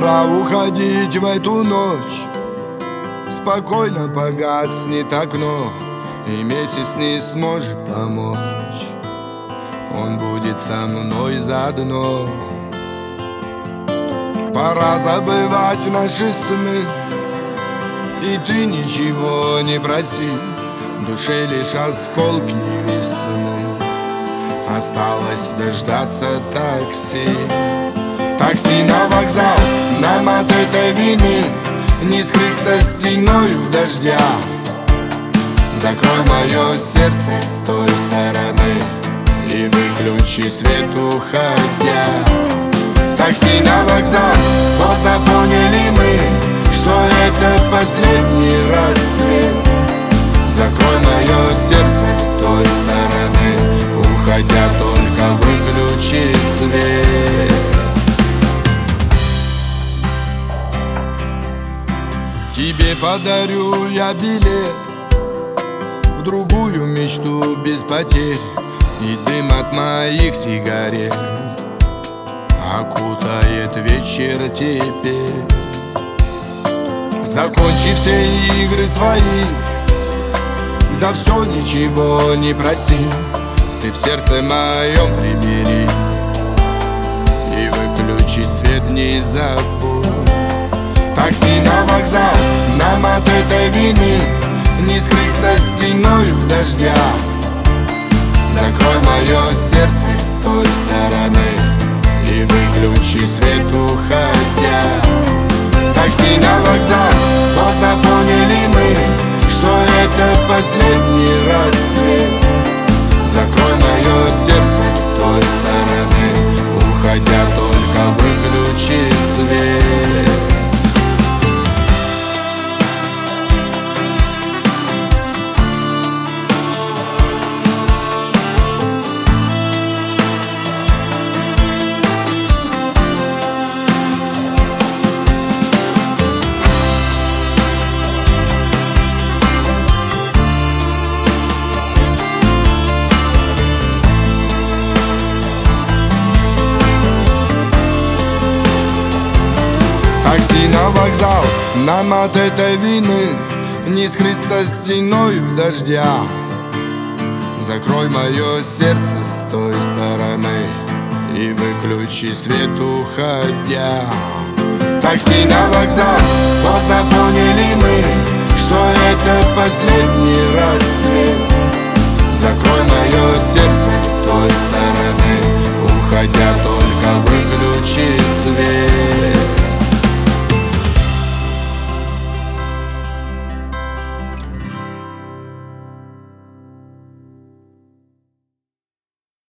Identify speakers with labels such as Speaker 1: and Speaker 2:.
Speaker 1: Пора уходить в эту ночь. Спокойно погаснет окно, и месяц не сможет помочь. Он будет со мной заодно. Пора забывать наши сны, и ты ничего не проси. В душе лишь осколки весны. Осталось дождаться такси. Такси на вокзал, нам от этой вины не скрыться стеною дождя. Закрой мое сердце с той стороны и выключи свет, уходя. Такси на вокзал, поздно поняли мы, что это последний рассвет. Закрой мое сердце с той стороны, уходя, только выключи свет. Тебе подарю я билет в другую мечту без потерь, и дым от моих сигарет окутает вечер теперь. Закончи все игры свои, да все, ничего не проси. Ты в сердце моем прибери и выключить свет не забудь. Такси на вокзал, нам от этой вины не скрыться стеною дождя. Закрой мое сердце с той стороны и выключи свет, уходя. Такси на вокзал, поздно поняли мы, что это последний рассвет. Закрой мое сердце с той стороны, уходя, только выключи свет. Такси на вокзал, нам от этой вины не скрыться стеною дождя. Закрой мое сердце с той стороны и выключи свет, уходя. Такси на вокзал, поздно поняли мы, что это последний рассвет. Закрой мое сердце с той стороны, уходя, только выключи свет.